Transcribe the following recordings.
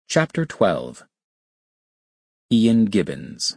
Chapter 12. Ian Gibbons.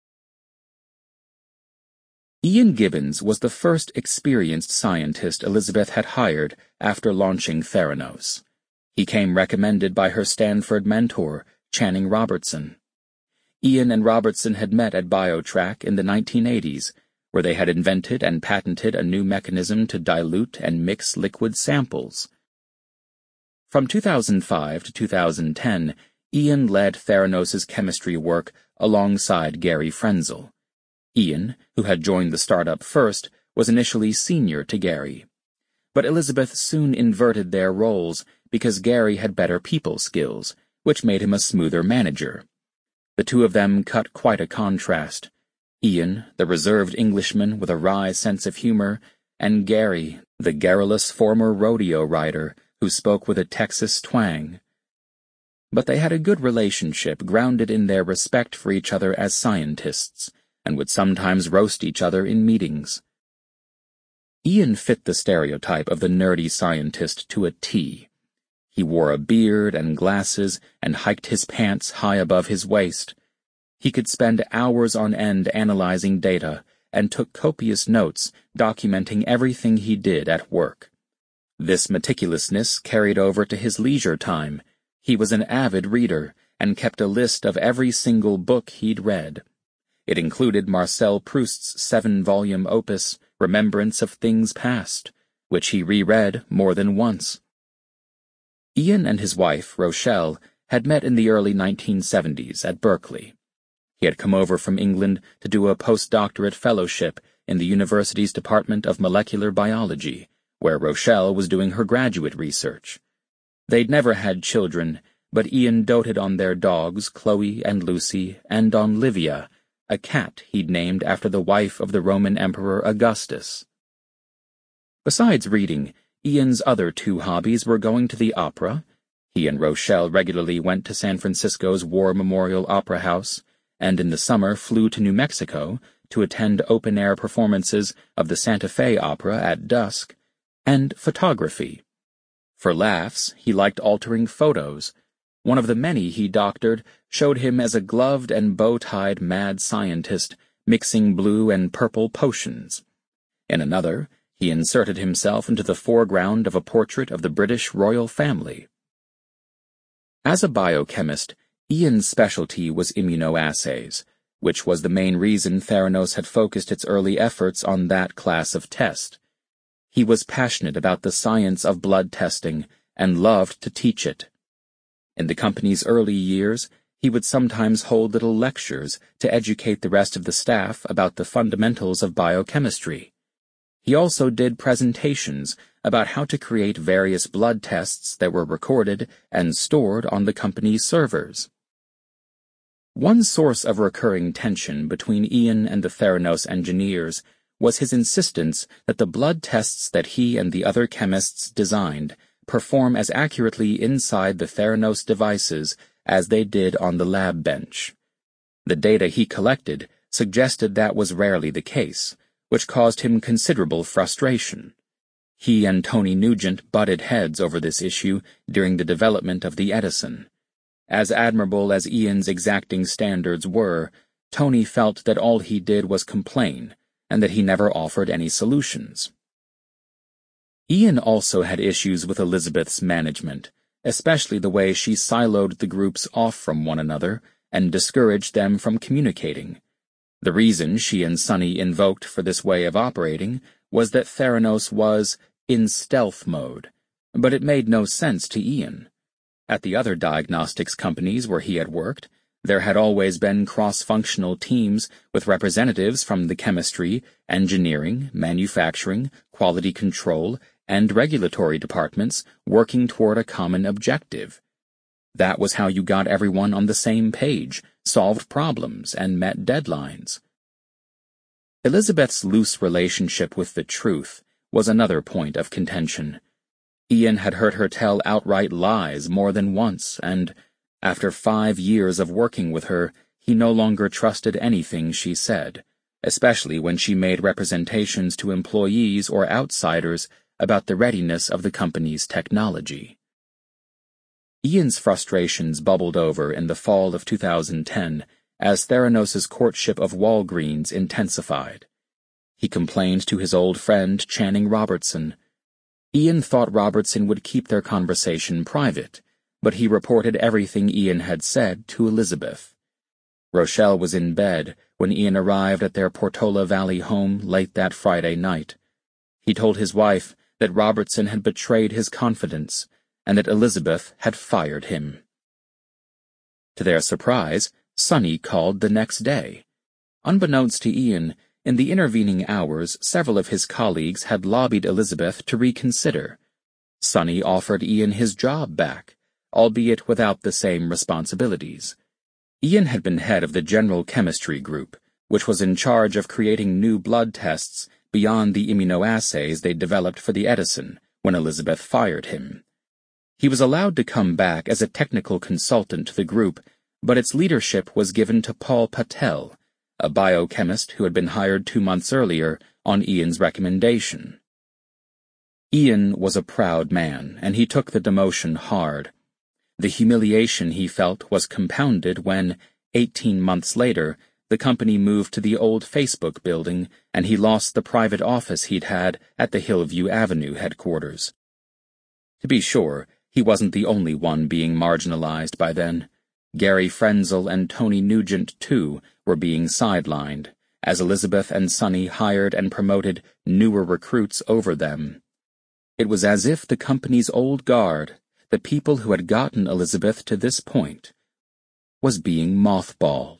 Ian Gibbons was the first experienced scientist Elizabeth had hired after launching Theranos. He came recommended by her Stanford mentor, Channing Robertson. Ian and Robertson had met at BioTrack in the 1980s, where they had invented and patented a new mechanism to dilute and mix liquid samples. From 2005 to 2010, Ian led Theranos' chemistry work alongside Gary Frenzel. Ian, who had joined the startup first, was initially senior to Gary. But Elizabeth soon inverted their roles because Gary had better people skills, which made him a smoother manager. The two of them cut quite a contrast. Ian, the reserved Englishman with a wry sense of humor, and Gary, the garrulous former rodeo rider who spoke with a Texas twang. But they had a good relationship grounded in their respect for each other as scientists, and would sometimes roast each other in meetings. Ian fit the stereotype of the nerdy scientist to a T. He wore a beard and glasses and hiked his pants high above his waist. He could spend hours on end analyzing data and took copious notes documenting everything he did at work. This meticulousness carried over to his leisure time. He was an avid reader and kept a list of every single book he'd read. It included Marcel Proust's 7-volume opus, Remembrance of Things Past, which he reread more than once. Ian and his wife, Rochelle, had met in the early 1970s at Berkeley. He had come over from England to do a postdoctorate fellowship in the university's Department of Molecular Biology, where Rochelle was doing her graduate research. They'd never had children, but Ian doted on their dogs, Chloe and Lucy, and on Livia, a cat he'd named after the wife of the Roman Emperor Augustus. Besides reading, Ian's other two hobbies were going to the opera. He and Rochelle regularly went to San Francisco's War Memorial Opera House, and in the summer flew to New Mexico to attend open-air performances of the Santa Fe Opera at dusk, and photography. For laughs, he liked altering photos. One of the many he doctored showed him as a gloved and bow-tied mad scientist mixing blue and purple potions. In another, he inserted himself into the foreground of a portrait of the British royal family. As a biochemist, Ian's specialty was immunoassays, which was the main reason Theranos had focused its early efforts on that class of test. He was passionate about the science of blood testing and loved to teach it. In the company's early years, he would sometimes hold little lectures to educate the rest of the staff about the fundamentals of biochemistry. He also did presentations about how to create various blood tests that were recorded and stored on the company's servers. One source of recurring tension between Ian and the Theranos engineers was his insistence that the blood tests that he and the other chemists designed perform as accurately inside the Theranos devices as they did on the lab bench. The data he collected suggested that was rarely the case, which caused him considerable frustration. He and Tony Nugent butted heads over this issue during the development of the Edison. As admirable as Ian's exacting standards were, Tony felt that all he did was complain, and that he never offered any solutions. Ian also had issues with Elizabeth's management, especially the way she siloed the groups off from one another and discouraged them from communicating. The reason she and Sonny invoked for this way of operating was that Theranos was in stealth mode, but it made no sense to Ian. At the other diagnostics companies where he had worked, there had always been cross-functional teams with representatives from the chemistry, engineering, manufacturing, quality control, and regulatory departments working toward a common objective. That was how you got everyone on the same page, solved problems, and met deadlines. Elizabeth's loose relationship with the truth was another point of contention. Ian had heard her tell outright lies more than once, and after 5 years of working with her, he no longer trusted anything she said, especially when she made representations to employees or outsiders about the readiness of the company's technology. Ian's frustrations bubbled over in the fall of 2010 as Theranos' courtship of Walgreens intensified. He complained to his old friend Channing Robertson. Ian thought Robertson would keep their conversation private, but he reported everything Ian had said to Elizabeth. Rochelle was in bed when Ian arrived at their Portola Valley home late that Friday night. He told his wife that Robertson had betrayed his confidence and that Elizabeth had fired him. To their surprise, Sonny called the next day. Unbeknownst to Ian, in the intervening hours, several of his colleagues had lobbied Elizabeth to reconsider. Sonny offered Ian his job back, albeit without the same responsibilities. Ian had been head of the General Chemistry Group, which was in charge of creating new blood tests beyond the immunoassays they'd developed for the Edison, when Elizabeth fired him. He was allowed to come back as a technical consultant to the group, but its leadership was given to Paul Patel, a biochemist who had been hired 2 months earlier on Ian's recommendation. Ian was a proud man, and he took the demotion hard. The humiliation he felt was compounded when, 18 months later, the company moved to the old Facebook building and he lost the private office he'd had at the Hillview Avenue headquarters. To be sure, he wasn't the only one being marginalized by then. Gary Frenzel and Tony Nugent, too, were being sidelined, as Elizabeth and Sonny hired and promoted newer recruits over them. It was as if the company's old guard, the people who had gotten Elizabeth to this point, was being mothballed.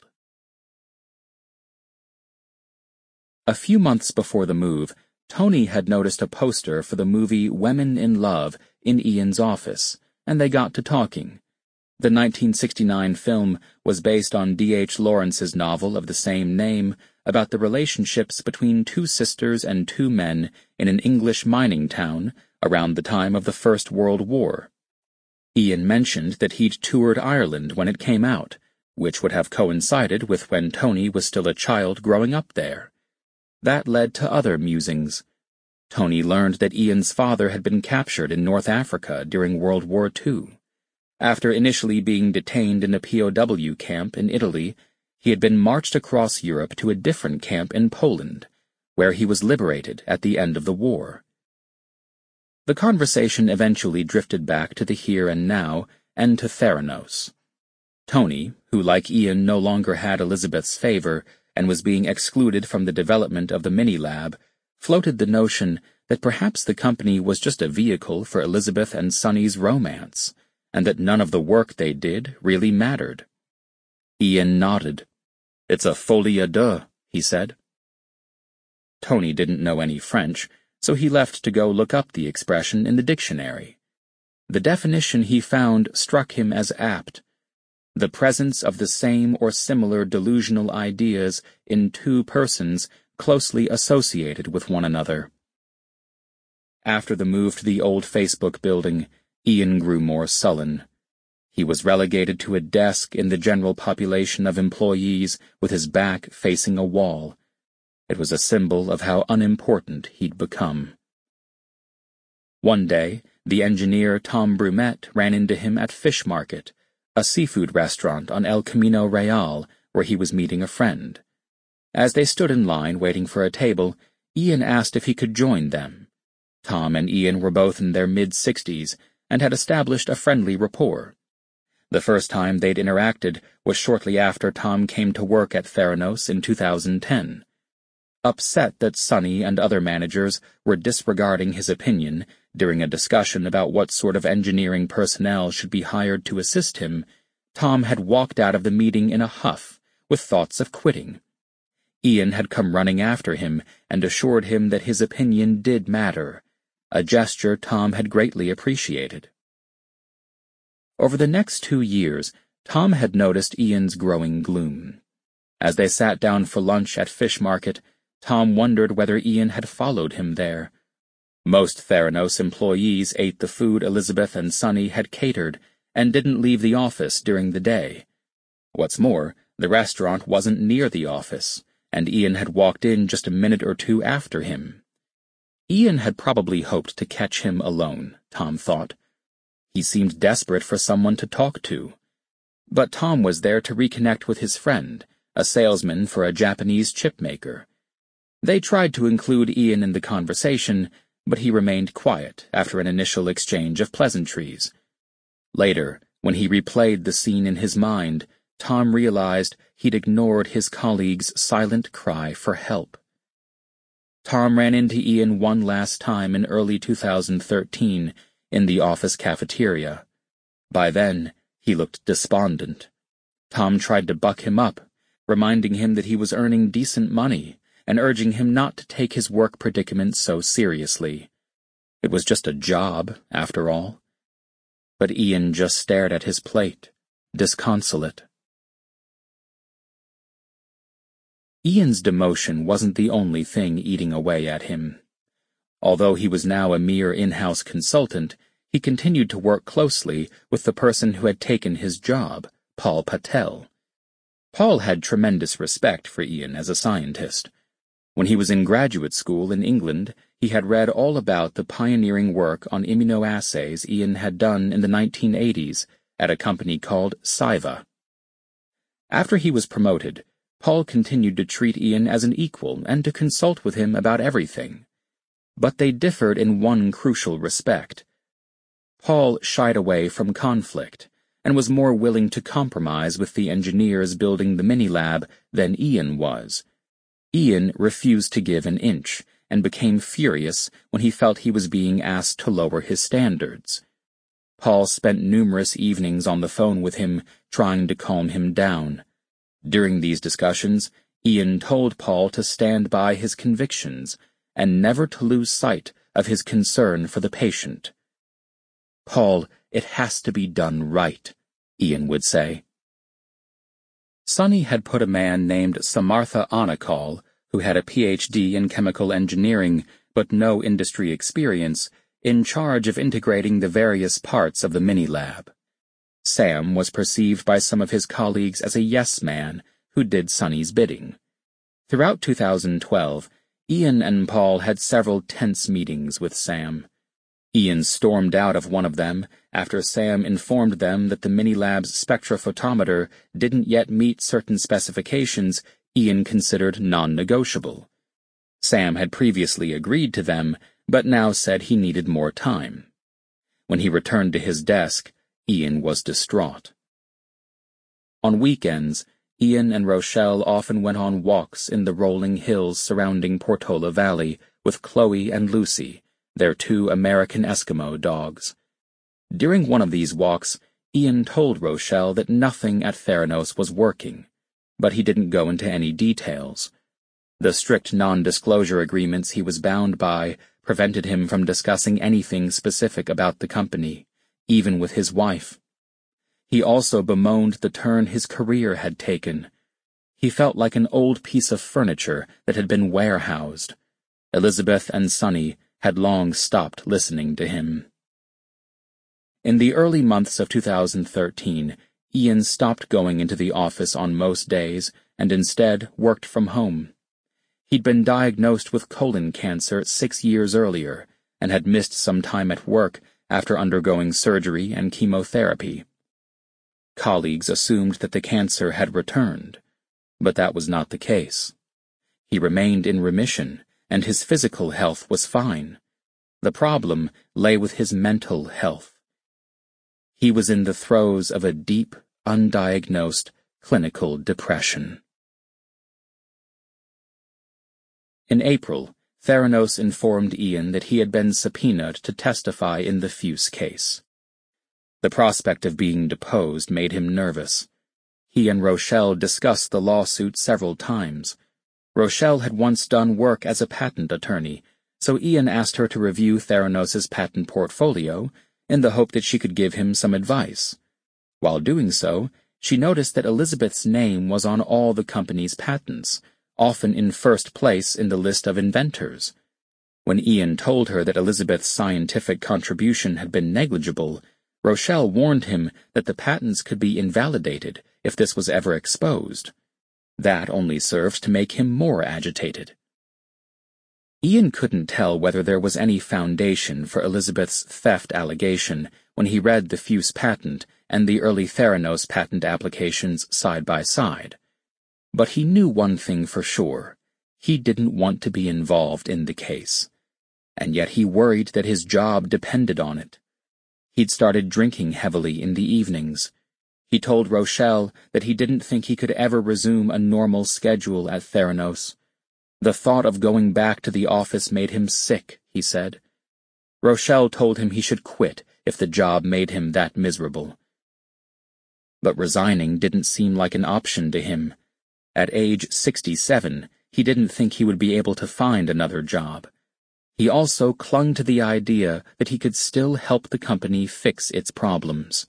A few months before the move, Tony had noticed a poster for the movie Women in Love in Ian's office, and they got to talking. The 1969 film was based on D.H. Lawrence's novel of the same name about the relationships between 2 sisters and 2 men in an English mining town around the time of the First World War. Ian mentioned that he'd toured Ireland when it came out, which would have coincided with when Tony was still a child growing up there. That led to other musings. Tony learned that Ian's father had been captured in North Africa during World War II. After initially being detained in a POW camp in Italy, he had been marched across Europe to a different camp in Poland, where he was liberated at the end of the war. The conversation eventually drifted back to the here and now and to Theranos. Tony, who like Ian no longer had Elizabeth's favor and was being excluded from the development of the mini-lab, floated the notion that perhaps the company was just a vehicle for Elizabeth and Sonny's romance, and that none of the work they did really mattered. Ian nodded. "It's a folie à deux," he said. Tony didn't know any French, so he left to go look up the expression in the dictionary. The definition he found struck him as apt: the presence of the same or similar delusional ideas in 2 persons closely associated with one another. After the move to the old Facebook building, Ian grew more sullen. He was relegated to a desk in the general population of employees with his back facing a wall. It was a symbol of how unimportant he'd become. One day, the engineer Tom Brumette ran into him at Fish Market, a seafood restaurant on El Camino Real, where he was meeting a friend. As they stood in line waiting for a table, Ian asked if he could join them. Tom and Ian were both in their mid-60s and had established a friendly rapport. The first time they'd interacted was shortly after Tom came to work at Theranos in 2010. Upset that Sonny and other managers were disregarding his opinion during a discussion about what sort of engineering personnel should be hired to assist him, Tom had walked out of the meeting in a huff, with thoughts of quitting. Ian had come running after him and assured him that his opinion did matter, a gesture Tom had greatly appreciated. Over the next 2 years, Tom had noticed Ian's growing gloom. As they sat down for lunch at Fish Market, Tom wondered whether Ian had followed him there. Most Theranos employees ate the food Elizabeth and Sonny had catered and didn't leave the office during the day. What's more, the restaurant wasn't near the office, and Ian had walked in just a minute or 2 after him. Ian had probably hoped to catch him alone, Tom thought. He seemed desperate for someone to talk to. But Tom was there to reconnect with his friend, a salesman for a Japanese chip maker. They tried to include Ian in the conversation, but he remained quiet after an initial exchange of pleasantries. Later, when he replayed the scene in his mind, Tom realized he'd ignored his colleague's silent cry for help. Tom ran into Ian one last time in early 2013 in the office cafeteria. By then, he looked despondent. Tom tried to buck him up, reminding him that he was earning decent money and urging him not to take his work predicament so seriously. It was just a job, after all. But Ian just stared at his plate, disconsolate. Ian's demotion wasn't the only thing eating away at him. Although he was now a mere in-house consultant, he continued to work closely with the person who had taken his job, Paul Patel. Paul had tremendous respect for Ian as a scientist. When he was in graduate school in England, he had read all about the pioneering work on immunoassays Ian had done in the 1980s at a company called Cyva. After he was promoted, Paul continued to treat Ian as an equal and to consult with him about everything. But they differed in one crucial respect. Paul shied away from conflict and was more willing to compromise with the engineers building the mini-lab than Ian was. Ian refused to give an inch and became furious when he felt he was being asked to lower his standards. Paul spent numerous evenings on the phone with him, trying to calm him down. During these discussions, Ian told Paul to stand by his convictions and never to lose sight of his concern for the patient. "Paul, it has to be done right," Ian would say. Sonny had put a man named Samartha Anakal, who had a PhD in chemical engineering but no industry experience, in charge of integrating the various parts of the mini-lab. Sam was perceived by some of his colleagues as a yes-man who did Sonny's bidding. Throughout 2012, Ian and Paul had several tense meetings with Sam. Ian stormed out of one of them after Sam informed them that the mini-lab's spectrophotometer didn't yet meet certain specifications Ian considered non-negotiable. Sam had previously agreed to them, but now said he needed more time. When he returned to his desk, Ian was distraught. On weekends, Ian and Rochelle often went on walks in the rolling hills surrounding Portola Valley with Chloe and Lucy, their 2 American Eskimo dogs. During one of these walks, Ian told Rochelle that nothing at Theranos was working, but he didn't go into any details. The strict non-disclosure agreements he was bound by prevented him from discussing anything specific about the company, even with his wife. He also bemoaned the turn his career had taken. He felt like an old piece of furniture that had been warehoused. Elizabeth and Sonny had long stopped listening to him. In the early months of 2013, Ian stopped going into the office on most days and instead worked from home. He'd been diagnosed with colon cancer 6 years earlier and had missed some time at work after undergoing surgery and chemotherapy. Colleagues assumed that the cancer had returned, but that was not the case. He remained in remission, and his physical health was fine. The problem lay with his mental health. He was in the throes of a deep, undiagnosed clinical depression. In April, Theranos informed Ian that he had been subpoenaed to testify in the Fuse case. The prospect of being deposed made him nervous. He and Rochelle discussed the lawsuit several times. Rochelle had once done work as a patent attorney, so Ian asked her to review Theranos's patent portfolio in the hope that she could give him some advice. While doing so, she noticed that Elizabeth's name was on all the company's patents, often in first place in the list of inventors. When Ian told her that Elizabeth's scientific contribution had been negligible, Rochelle warned him that the patents could be invalidated if this was ever exposed. That only served to make him more agitated. Ian couldn't tell whether there was any foundation for Elizabeth's theft allegation when he read the Fuse patent and the early Theranos patent applications side by side. But he knew one thing for sure. He didn't want to be involved in the case. And yet he worried that his job depended on it. He'd started drinking heavily in the evenings. He told Rochelle that he didn't think he could ever resume a normal schedule at Theranos. The thought of going back to the office made him sick, he said. Rochelle told him he should quit if the job made him that miserable. But resigning didn't seem like an option to him. At age 67, he didn't think he would be able to find another job. He also clung to the idea that he could still help the company fix its problems.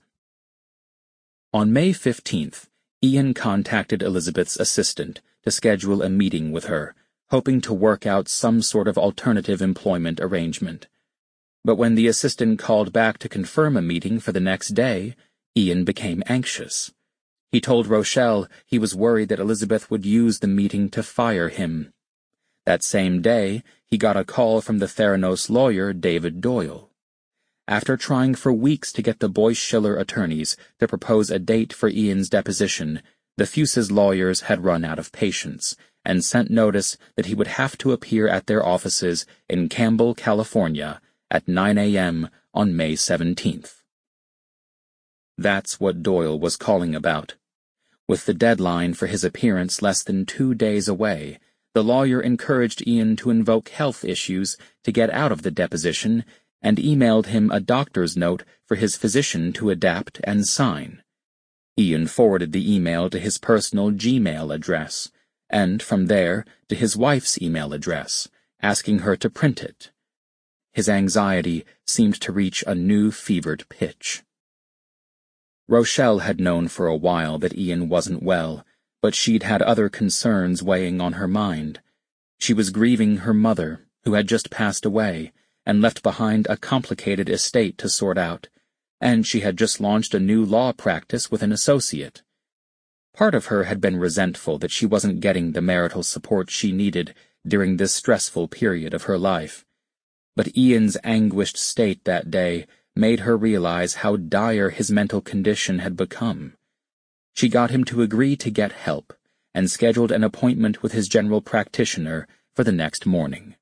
On May 15th, Ian contacted Elizabeth's assistant to schedule a meeting with her, hoping to work out some sort of alternative employment arrangement. But when the assistant called back to confirm a meeting for the next day, Ian became anxious. He told Rochelle he was worried that Elizabeth would use the meeting to fire him. That same day, he got a call from the Theranos lawyer David Doyle. After trying for weeks to get the Boyce Schiller attorneys to propose a date for Ian's deposition, the Fuse's lawyers had run out of patience and sent notice that he would have to appear at their offices in Campbell, California, at 9 a.m. on May 17th. That's what Doyle was calling about. With the deadline for his appearance less than 2 days away, the lawyer encouraged Ian to invoke health issues to get out of the deposition and emailed him a doctor's note for his physician to adapt and sign. Ian forwarded the email to his personal Gmail address, and from there to his wife's email address, asking her to print it. His anxiety seemed to reach a new fevered pitch. Rochelle had known for a while that Ian wasn't well, but she'd had other concerns weighing on her mind. She was grieving her mother, who had just passed away, and left behind a complicated estate to sort out, and she had just launched a new law practice with an associate. Part of her had been resentful that she wasn't getting the marital support she needed during this stressful period of her life. But Ian's anguished state that day made her realize how dire his mental condition had become. She got him to agree to get help and scheduled an appointment with his general practitioner for the next morning.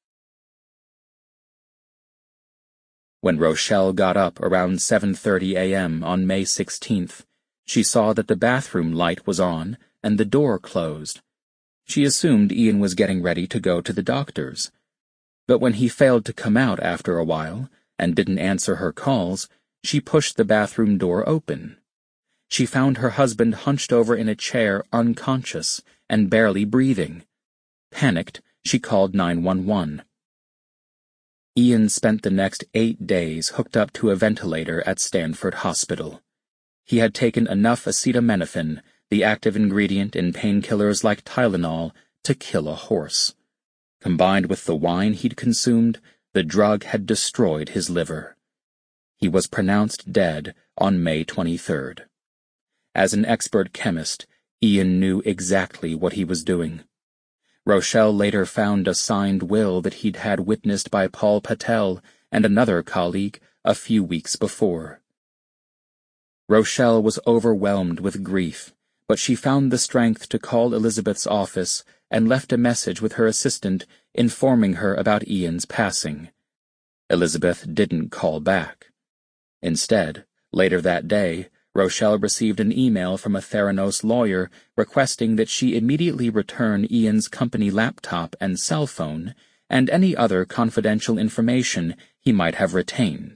When Rochelle got up around 7:30 a.m. on May 16th, she saw that the bathroom light was on and the door closed. She assumed Ian was getting ready to go to the doctor's. But when he failed to come out after a while and didn't answer her calls, she pushed the bathroom door open. She found her husband hunched over in a chair, unconscious and barely breathing. Panicked, she called 911. Ian spent the next 8 days hooked up to a ventilator at Stanford Hospital. He had taken enough acetaminophen, the active ingredient in painkillers like Tylenol, to kill a horse. Combined with the wine he'd consumed, the drug had destroyed his liver. He was pronounced dead on May 23rd. As an expert chemist, Ian knew exactly what he was doing. Rochelle later found a signed will that he'd had witnessed by Paul Patel and another colleague a few weeks before. Rochelle was overwhelmed with grief, but she found the strength to call Elizabeth's office and left a message with her assistant informing her about Ian's passing. Elizabeth didn't call back. Instead, later that day, Rochelle received an email from a Theranos lawyer requesting that she immediately return Ian's company laptop and cell phone and any other confidential information he might have retained.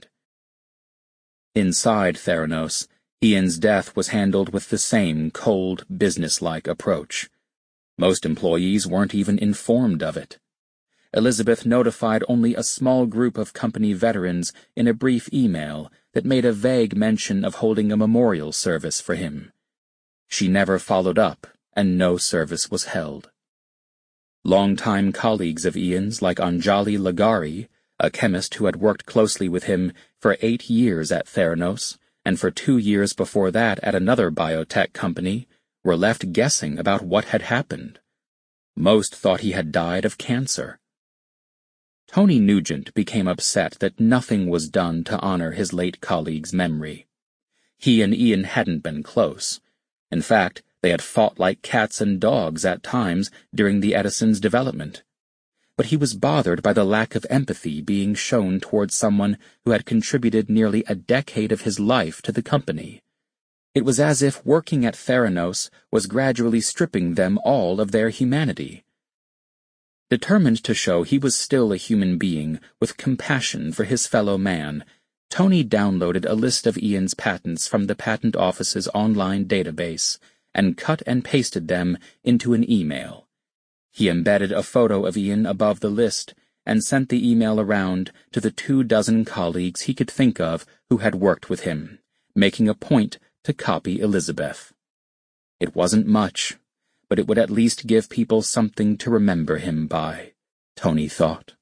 Inside Theranos, Ian's death was handled with the same cold, businesslike approach. Most employees weren't even informed of it. Elizabeth notified only a small group of company veterans in a brief email that made a vague mention of holding a memorial service for him. She never followed up, and no service was held. Longtime colleagues of Ian's like Anjali Lagari, a chemist who had worked closely with him for 8 years at Theranos, and for 2 years before that at another biotech company, were left guessing about what had happened. Most thought he had died of cancer. Tony Nugent became upset that nothing was done to honor his late colleague's memory. He and Ian hadn't been close. In fact, they had fought like cats and dogs at times during the Edison's development. But he was bothered by the lack of empathy being shown towards someone who had contributed nearly a decade of his life to the company. It was as if working at Theranos was gradually stripping them all of their humanity. Determined to show he was still a human being with compassion for his fellow man, Tony downloaded a list of Ian's patents from the Patent Office's online database and cut and pasted them into an email. He embedded a photo of Ian above the list and sent the email around to the 24 colleagues he could think of who had worked with him, making a point to copy Elizabeth. It wasn't much, but it would at least give people something to remember him by, Tony thought.